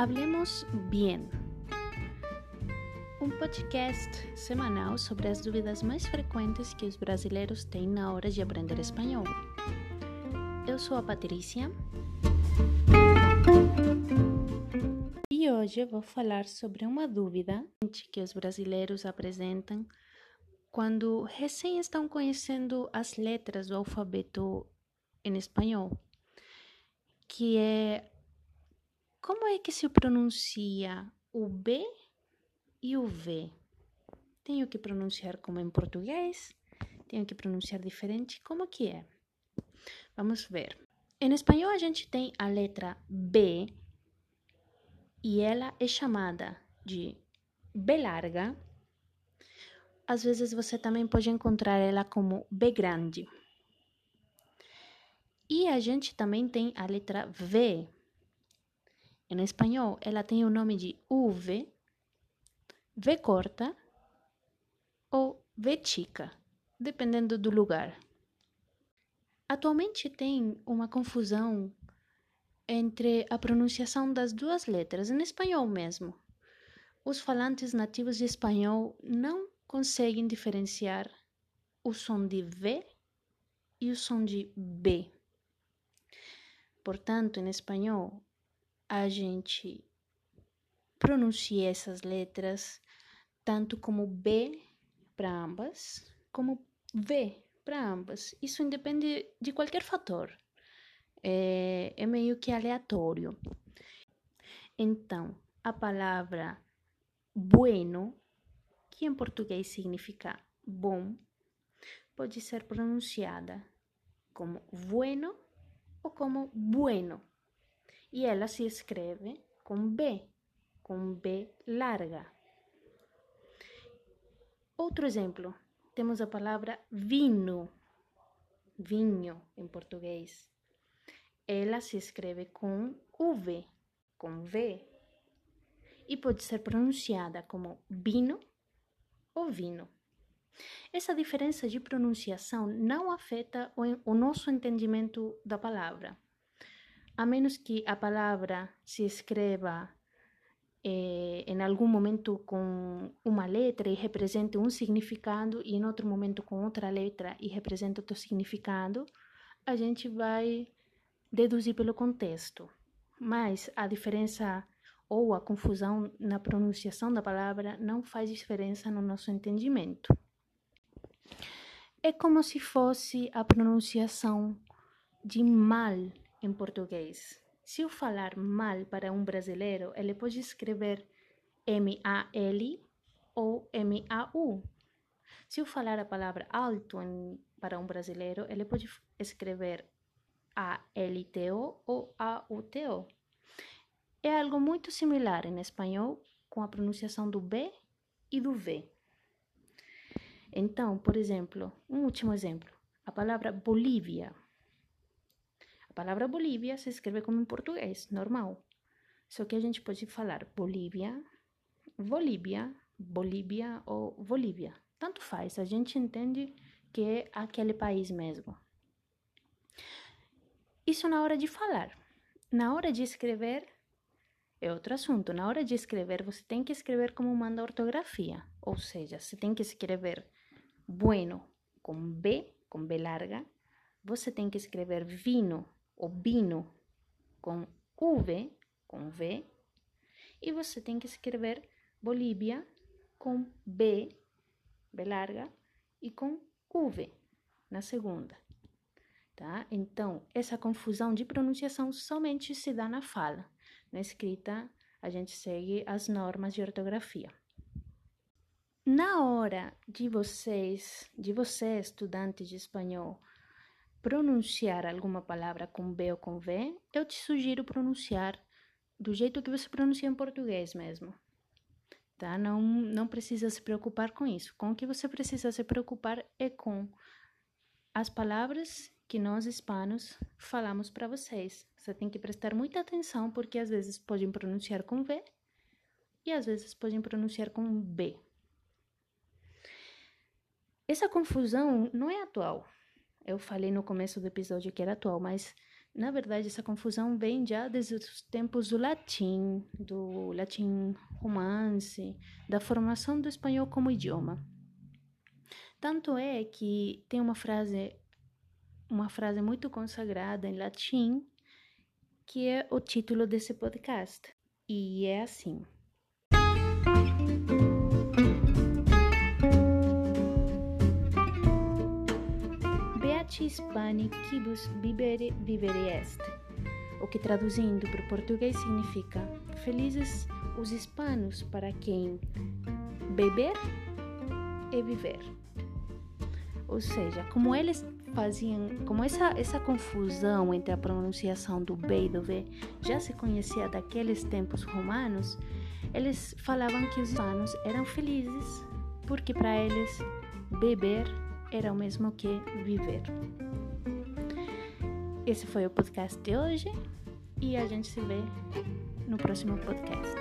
Hablemos Bien, um podcast semanal sobre as dúvidas mais frequentes que os brasileiros têm na hora de aprender espanhol. Eu sou a Patrícia e hoje eu vou falar sobre uma dúvida que os brasileiros apresentam quando recém estão conhecendo as letras do alfabeto em espanhol, que é como é que se pronuncia o B e o V? Tenho que pronunciar como em português? Tenho que pronunciar diferente? Como que é? Vamos ver. Em espanhol a gente tem a letra B e ela é chamada de B larga. Às vezes você também pode encontrar ela como B grande. E a gente também tem a letra V. Em espanhol ela tem o nome de V, V corta ou V chica, dependendo do lugar. Atualmente tem uma confusão entre a pronunciação das duas letras, em espanhol mesmo. Os falantes nativos de espanhol não conseguem diferenciar o som de V e o som de B. Portanto, em espanhol, a gente pronuncia essas letras tanto como B para ambas, como V para ambas. Isso independe de qualquer fator. É meio que aleatório. Então, a palavra bueno, que em português significa bom, pode ser pronunciada como bueno ou como bueno. E ela se escreve com B larga. Outro exemplo, temos a palavra vinho em português. Ela se escreve com V, e pode ser pronunciada como vino ou vino. Essa diferença de pronunciação não afeta o nosso entendimento da palavra, a menos que a palavra se escreva em algum momento com uma letra e represente um significado e em outro momento com outra letra e represente outro significado, a gente vai deduzir pelo contexto. Mas a diferença ou a confusão na pronunciação da palavra não faz diferença no nosso entendimento. É como se fosse a pronunciação de mal em português. Se eu falar mal para um brasileiro, ele pode escrever M-A-L ou M-A-U. Se eu falar a palavra alto para um brasileiro, ele pode escrever A-L-T-O ou A-U-T-O. É algo muito similar em espanhol com a pronunciação do B e do V. Então, por exemplo, um último exemplo, a palavra Bolívia. A palavra Bolívia se escreve como em português, normal. Só que a gente pode falar Bolívia, Bolívia ou Bolívia. Tanto faz, a gente entende que é aquele país mesmo. Isso na hora de falar. Na hora de escrever, é outro assunto. Na hora de escrever, você tem que escrever como manda a ortografia. Ou seja, você tem que escrever bueno com B larga. Você tem que escrever vino ou vino com V. E você tem que escrever Bolívia com B larga e com V na segunda. Tá? Então, essa confusão de pronunciação somente se dá na fala. Na escrita, a gente segue as normas de ortografia. Na hora de você, estudante de espanhol, pronunciar alguma palavra com B ou com V, eu te sugiro pronunciar do jeito que você pronuncia em português mesmo. Tá? Não precisa se preocupar com isso. Com o que você precisa se preocupar é com as palavras que nós hispanos falamos para vocês. Você tem que prestar muita atenção porque às vezes podem pronunciar com V e às vezes podem pronunciar com B. Essa confusão não é atual. Eu falei no começo do episódio que era atual, mas Na verdade, essa confusão vem já desde os tempos do latim romance, da formação do espanhol como idioma. Tanto é que tem uma frase muito consagrada em latim, que é o título desse podcast. E é assim: Beati Hispani quibus vivere est, o que traduzindo para o português significa felizes os hispanos para quem beber e viver. Ou seja, como eles faziam, como essa confusão entre a pronunciação do B e do V já se conhecia daqueles tempos romanos, eles falavam que os hispanos eram felizes porque para eles beber era o mesmo que viver. Esse foi o podcast de hoje e a gente se vê no próximo podcast.